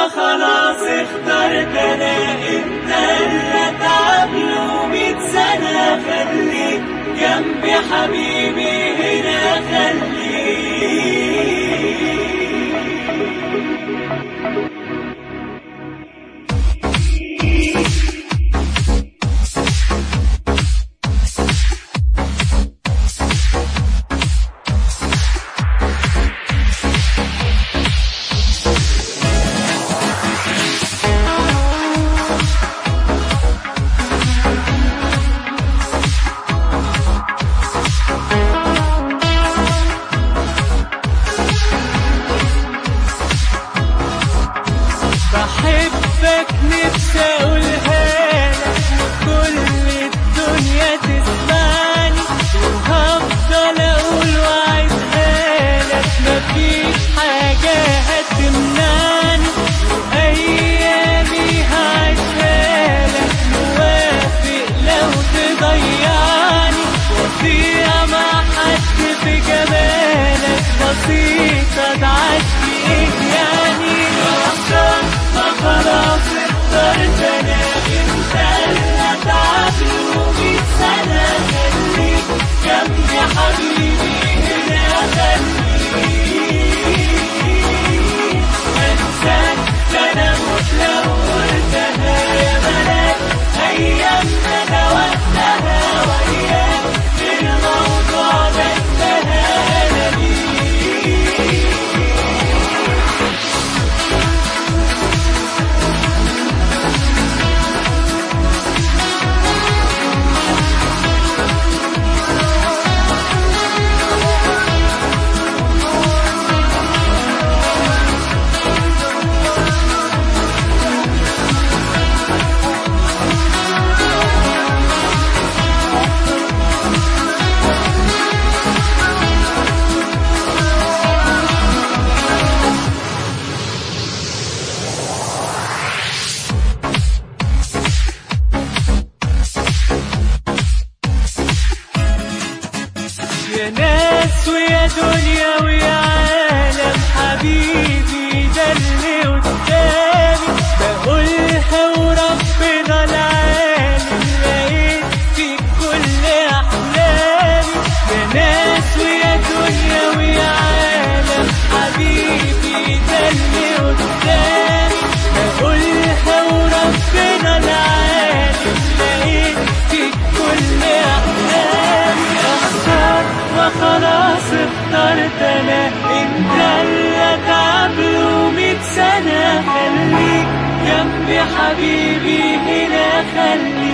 خلاص اخترت انا انت اللي اتعب له 100 سنة. خليك جنبي حبيبي هنا خليك. بحبك نفسي اقولها لك وكل الدنيا تسمعني، وهفضل اقول واعيدها لك مفيش حاجة هتمنعني، وايامي هعيشها لك موافق لو تضيعني، وفيها مع حد في جمالك بسيطة تعدي ايه يعني. خلاص اخترت انا انت اللي اتعب له 100 سنة. خليك جنبي حبيبي هنا خليك. انساك ده انا اموت لو قلتها يا بنات، ايامنا ده وقتها وياك الموضوع ده انتهى. انا ليك يا ناس ويا دنيا ويا عالم حبيبي ده اللي قدامي، بقولها وربنا العالم لقيت فيك كل احلامي. يا ناس ويا دنيا ويا عالم حبيبي ده اللي قدامي، بقولها وربنا العالم لقيت فيك كل احلامي. خلاص اخترت انا انت اللي اتعب له 100 سنة. خليك جنبي حبيبي هنا خليك.